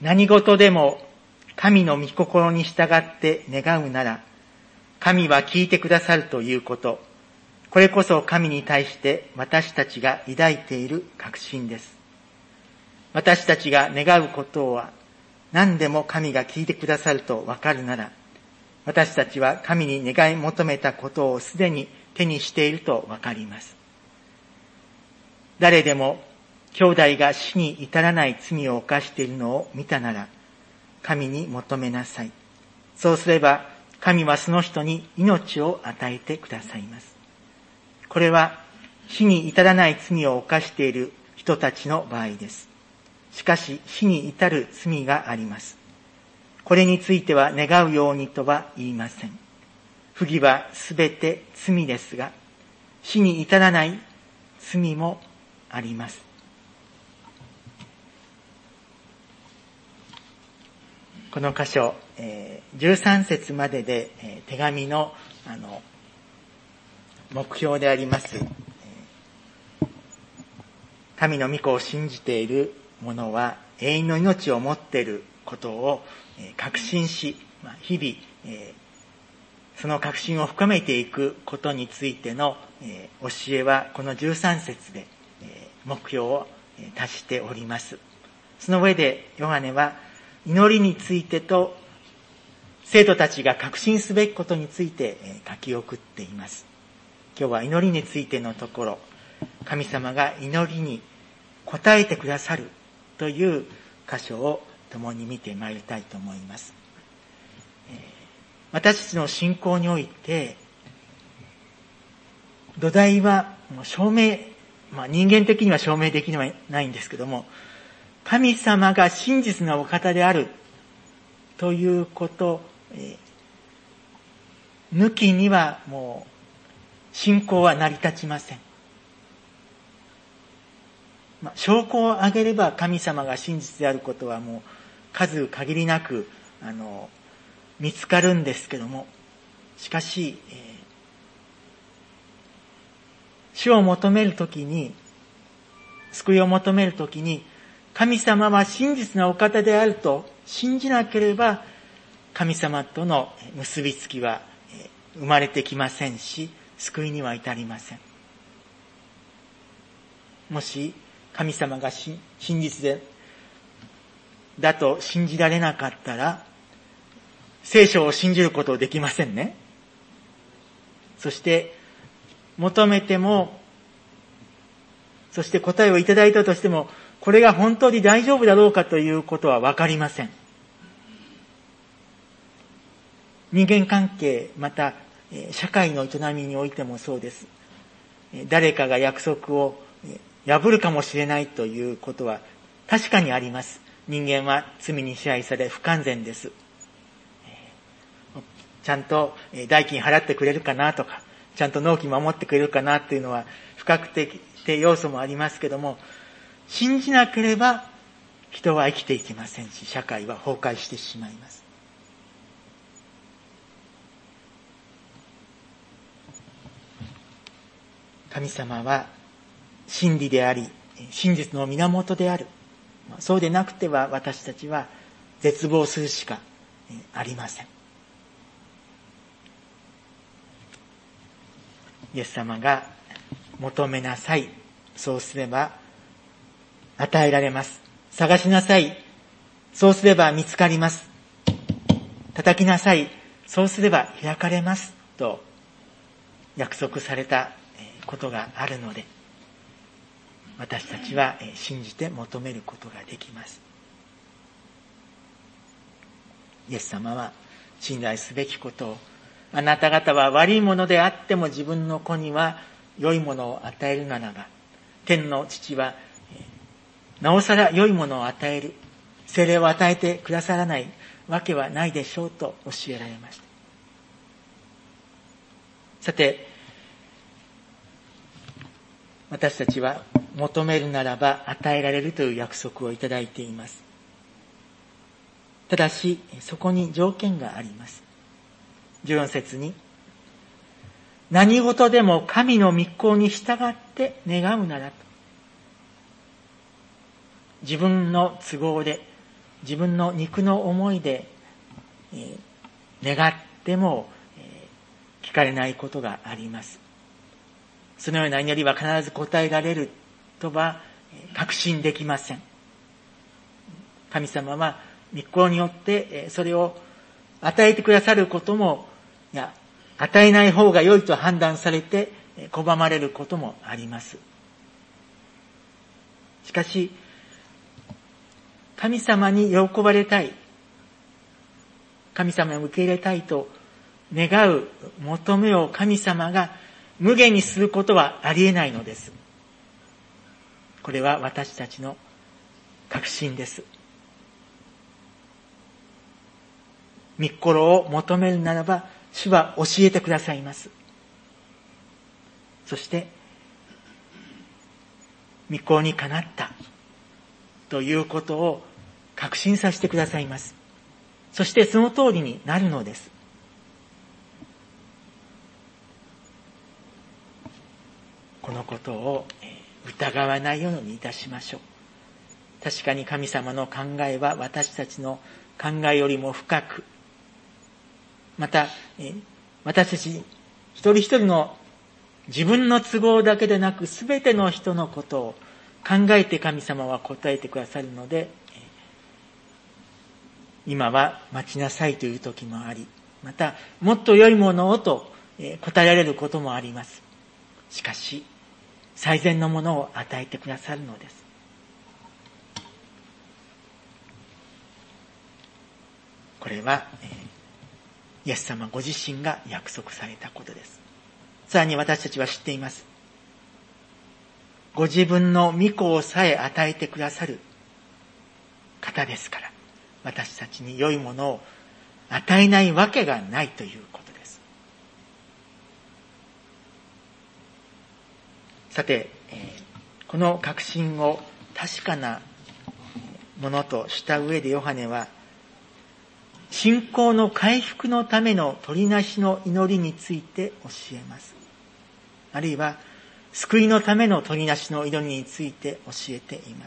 何事でも神の御心に従って願うなら、神は聞いてくださるということ、これこそ神に対して私たちが抱いている確信です。私たちが願うことは何でも神が聞いてくださるとわかるなら、私たちは神に願い求めたことをすでに手にしているとわかります。誰でも兄弟が死に至らない罪を犯しているのを見たなら、神に求めなさい。そうすれば神はその人に命を与えてくださいます。これは死に至らない罪を犯している人たちの場合です。しかし死に至る罪があります。これについては願うようにとは言いません。不義はすべて罪ですが、死に至らない罪もあります。この箇所、13節までで手紙の目標であります。神の御子を信じている者は永遠の命を持っていることを確信し、日々その確信を深めていくことについての教えはこの13節で目標を達しております。その上でヨハネは祈りについてと生徒たちが確信すべきことについて書き送っています。今日は祈りについてのところ、神様が祈りに応えてくださるという箇所を共に見てまいりたいと思います。私たちの信仰において土台は証明、人間的には証明できないんですけども、神様が真実なお方であるということ、抜きにはもう信仰は成り立ちません。証拠を挙げれば神様が真実であることはもう数限りなく見つかるんですけども、しかし、主を求めるときに、救いを求めるときに、神様は真実なお方であると信じなければ、神様との結びつきは生まれてきませんし、救いには至りません。もし神様が真実だと信じられなかったら、聖書を信じることできませんね。そして求めても、そして答えをいただいたとしても、これが本当に大丈夫だろうかということはわかりません。人間関係、また社会の営みにおいてもそうです。誰かが約束を破るかもしれないということは確かにあります。人間は罪に支配され不完全です。ちゃんと代金払ってくれるかなとか、ちゃんと納期守ってくれるかなっていうのは不確定要素もありますけども、信じなければ人は生きていけませんし、社会は崩壊してしまいます。神様は真理であり、真実の源である。そうでなくては私たちは絶望するしかありません。イエス様が求めなさい。そうすれば与えられます。探しなさい。そうすれば見つかります。叩きなさい。そうすれば開かれます。と約束されたことがあるので、私たちは信じて求めることができます。イエス様は信頼すべきことを、あなた方は悪いものであっても自分の子には良いものを与えるならば、天の父はなおさら良いものを与える、聖霊を与えてくださらないわけはないでしょうと教えられました。さて、私たちは求めるならば与えられるという約束をいただいています。ただし、そこに条件があります。14節に、何事でも神の御心に従って願うならと。自分の都合で、 自分の肉の思いで、願っても、聞かれないことがあります。そのような祈りは必ず答えられるとは確信できません。神様は御心によってそれを与えてくださることも、与えない方が良いと判断されて拒まれることもあります。しかし、神様に喜ばれたい、神様を受け入れたいと願う求めを神様が無限にすることはありえないのです。これは私たちの確信です。御心を求めるならば、主は教えてくださいます。そして、御心にかなったということを確信させてくださいます。そしてその通りになるのです。このことを疑わないようにいたしましょう。確かに神様の考えは私たちの考えよりも深く、また私たち一人一人の自分の都合だけでなく全ての人のことを考えて神様は答えてくださるので、今は待ちなさいという時もあり、またもっと良いものをと答えられることもあります。しかし最善のものを与えてくださるのです。これはイエス様ご自身が約束されたことです。さらに私たちは知っています。ご自分の御子さえ与えてくださる方ですから、私たちに良いものを与えないわけがないということです。さて、この確信を確かなものとした上でヨハネは、信仰の回復のための取りなしの祈りについて教えます。あるいは、救いのための取りなしの祈りについて教えています。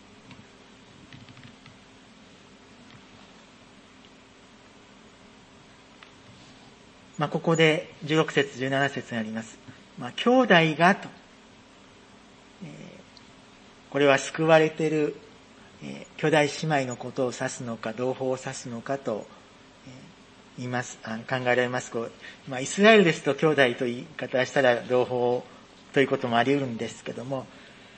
ここで16節17節にあります。兄弟がと、これは救われている兄弟姉妹のことを指すのか同胞を指すのかと言います、考えられます。イスラエルですと兄弟という言い方をしたら同胞ということもあり得るんですけども、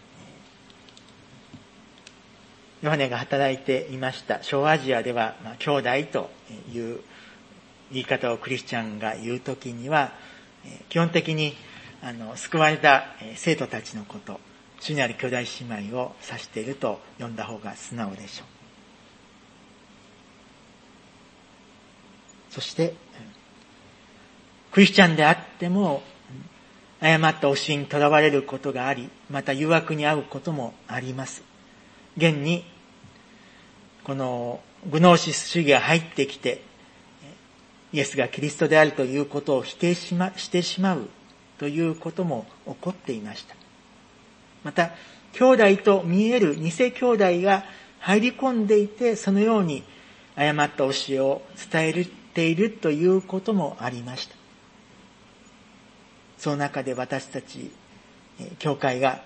ヨハネが働いていました小アジアでは、兄弟という言い方をクリスチャンが言うときには、基本的に救われた生徒たちのこと、主にある兄弟姉妹を指していると読んだ方が素直でしょう。そして、クリスチャンであっても、誤った教えにとらわれることがあり、また誘惑に遭うこともあります。現に、このグノーシス主義が入ってきて、イエスがキリストであるということを否定してしまうということも起こっていました。また、兄弟と見える偽兄弟が入り込んでいて、そのように誤った教えを伝えているということもありました。その中で私たち、教会が、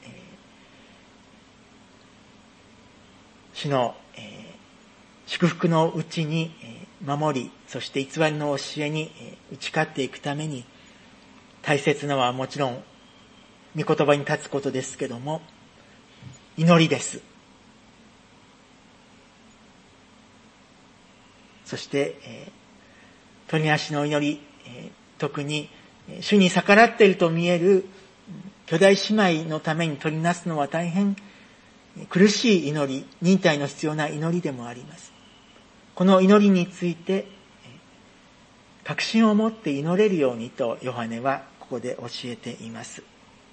主の、祝福のうちに守り、そして偽りの教えに打ち勝っていくために、大切なのはもちろん、御言葉に立つことですけども、祈りです。そして、取りなしの祈り、特に主に逆らっていると見える兄弟姉妹のために取りなすのは大変苦しい祈り、忍耐の必要な祈りでもあります。この祈りについて確信を持って祈れるようにとヨハネはここで教えています。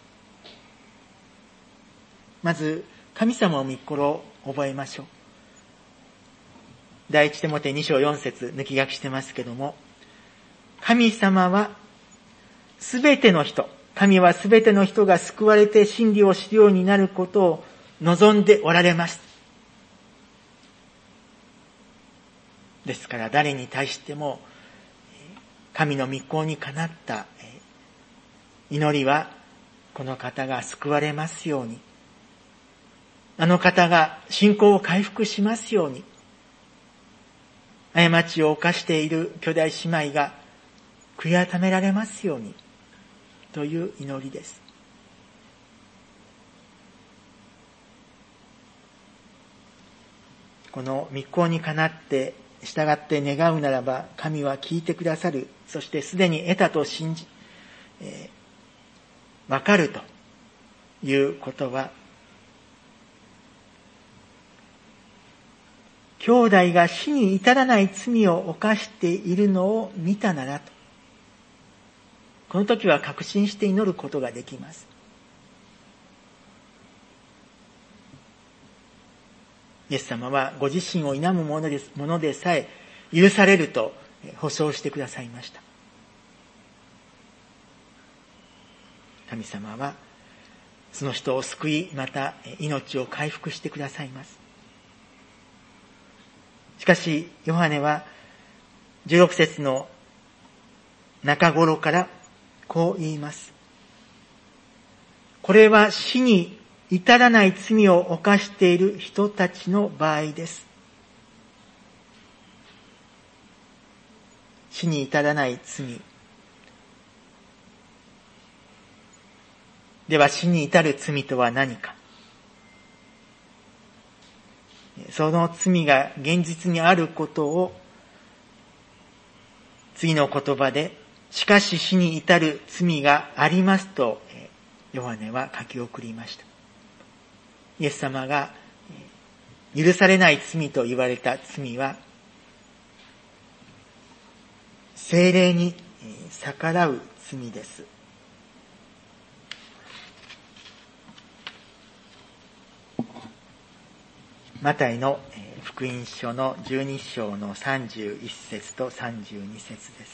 まず神様の御心を覚えましょう。第一テモテ2章4節抜き書きしてますけども、神様はすべての人、神はすべての人が救われて真理を知るようになることを望んでおられます。 ですから誰に対しても神の御心にかなった祈りはこの方が救われますように、あの方が信仰を回復しますように、過ちを犯している兄弟姉妹が悔い改められますようにという祈りです。この御心にかなって従って願うならば神は聞いてくださる。そしてすでに得たと信じ、わかるということは、兄弟が死に至らない罪を犯しているのを見たならと、この時は確信して祈ることができます。イエス様はご自身を否むものでさえ許されると保証してくださいました。神様はその人を救い、また命を回復してくださいます。しかしヨハネは16節の中頃からこう言います。これは死に至らない罪を犯している人たちの場合です。死に至らない罪。では死に至る罪とは何か。その罪が現実にあることを次の言葉で、しかし死に至る罪がありますとヨハネは書き送りました。イエス様が許されない罪と言われた罪は、聖霊に逆らう罪です。マタイの福音書の12章の31節と32節です。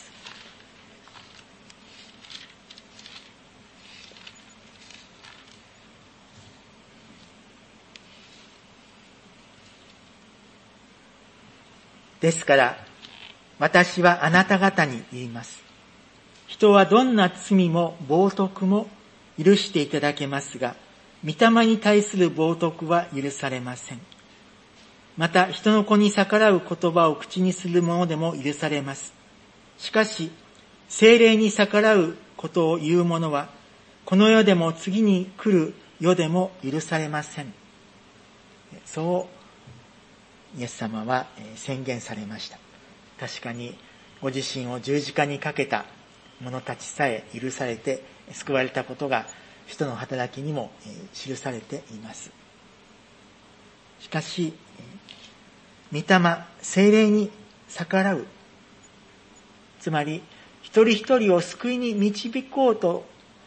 ですから、私はあなた方に言います。人はどんな罪も冒涜も許していただけますが、御霊に対する冒涜は許されません。また、人の子に逆らう言葉を口にするものでも許されます。しかし、聖霊に逆らうことを言う者は、この世でも次に来る世でも許されません。そうイエス様は宣言されました。確かにご自身を十字架にかけた者たちさえ許されて救われたことが使徒の働きにも記されています。しかし御霊、聖霊に逆らう、つまり一人一人を救いに導こうと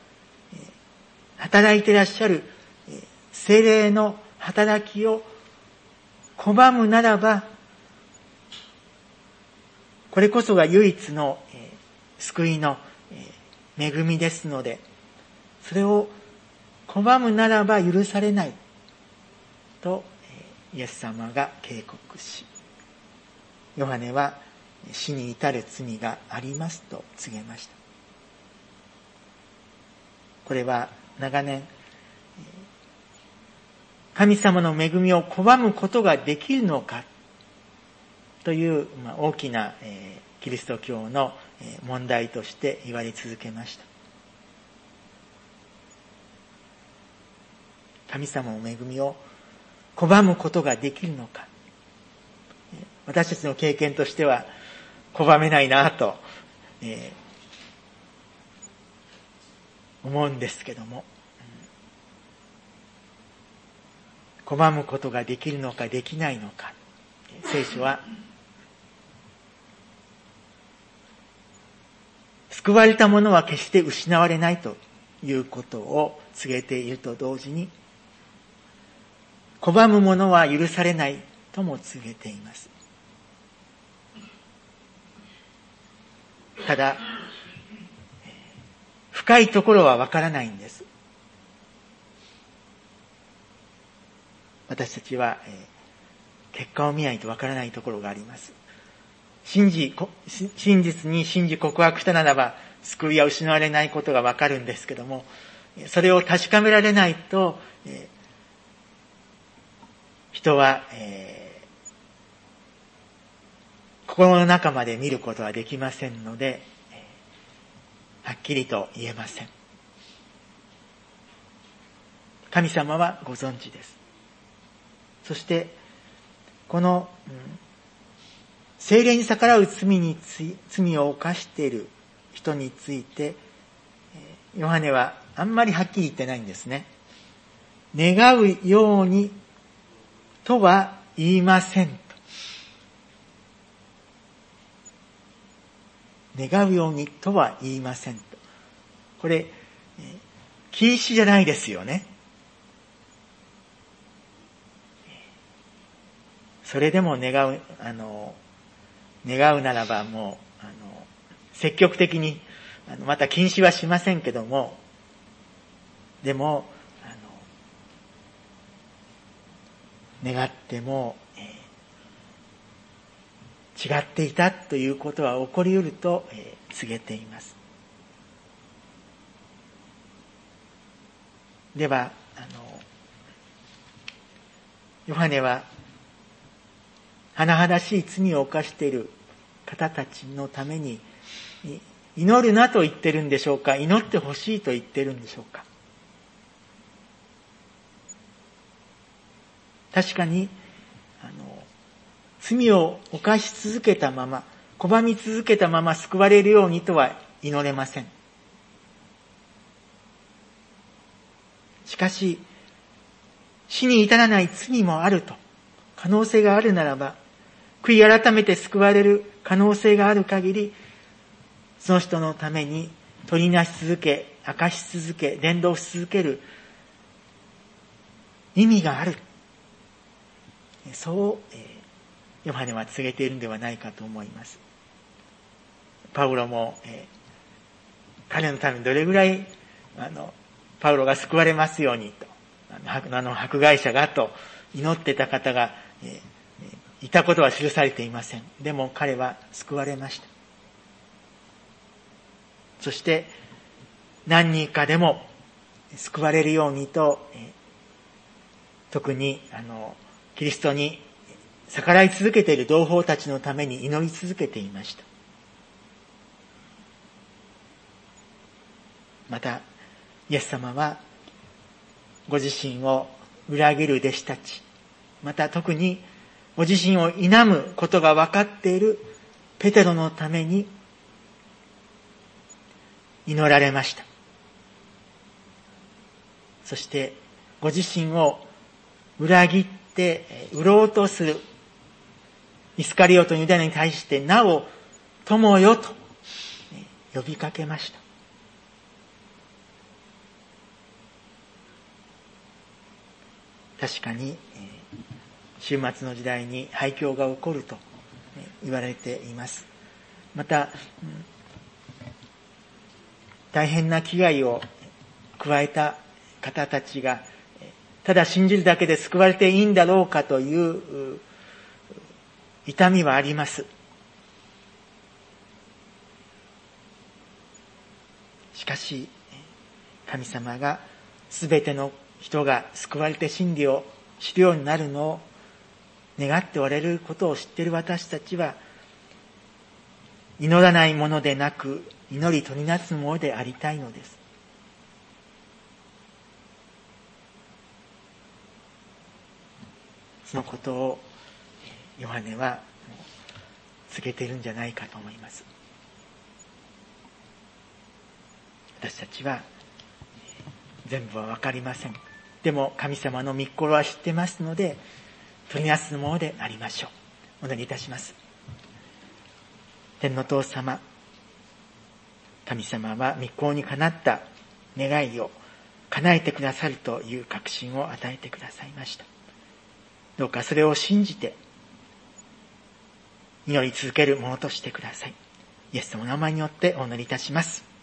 働いていらっしゃる聖霊の働きを拒むならば、これこそが唯一の救いの恵みですので、それを拒むならば許されないとイエス様が警告し、ヨハネは死に至る罪がありますと告げました。これは長年神様の恵みを拒むことができるのかという大きなキリスト教の問題として言われ続けました。神様の恵みを拒むことができるのか。私たちの経験としては拒めないなと思うんですけども、拒むことができるのかできないのか、聖書は救われた者は決して失われないということを告げていると同時に、拒む者は許されないとも告げています。ただ深いところはわからないんです。私たちは結果を見ないとわからないところがあります。 真実に信じ告白したならば、救いは失われないことがわかるんですけども、それを確かめられないと、人は、心の中まで見ることはできませんので、はっきりと言えません。神様はご存知です。そして、この、聖霊に逆らう罪を犯している人について、ヨハネはあんまりはっきり言ってないんですね。願うようにとは言いませんと。願うようにとは言いませんと。これ、禁止じゃないですよね。それでも願うならばもう、積極的に、また禁止はしませんけども、でも、願っても、違っていたということは起こり得ると、告げています。では、ヨハネは、甚だしい罪を犯している方たちのために、祈るなと言ってるんでしょうか、祈ってほしいと言ってるんでしょうか。確かに、罪を犯し続けたまま、拒み続けたまま救われるようにとは祈れません。しかし、死に至らない罪もあると、可能性があるならば、悔い改めて救われる可能性がある限り、その人のために取りなし続け、明かし続け、伝道し続ける意味がある。そう、ヨハネは告げているのではないかと思います。パウロも、彼のためにどれぐらいパウロが救われますようにと、迫害者がと祈ってた方が、いたことは記されていません。でも彼は救われました。そして何人かでも救われるようにと、特にキリストに逆らい続けている同胞たちのために祈り続けていました。またイエス様はご自身を裏切る弟子たち、また特にご自身を否むことが分かっているペテロのために祈られました。そしてご自身を裏切って売ろうとするイスカリオトのユダヤに対してなお友よと呼びかけました。確かに終末の時代に廃墟が起こると言われています。また、大変な危害を加えた方たちが、ただ信じるだけで救われていいんだろうかという痛みはあります。しかし、神様がすべての人が救われて真理を知るようになるのを願っておられることを知っている私たちは、祈らないものでなく、祈り取りなすものでありたいのです。そのことをヨハネは告げているんじゃないかと思います。私たちは全部はわかりません。でも神様の御心は知ってますので、取りなすものでありましょう。お祈りいたします。天の父様、神様は御心にかなった願いを叶えてくださるという確信を与えてくださいました。どうかそれを信じて祈り続けるものとしてください。イエス様の名前によってお祈りいたします。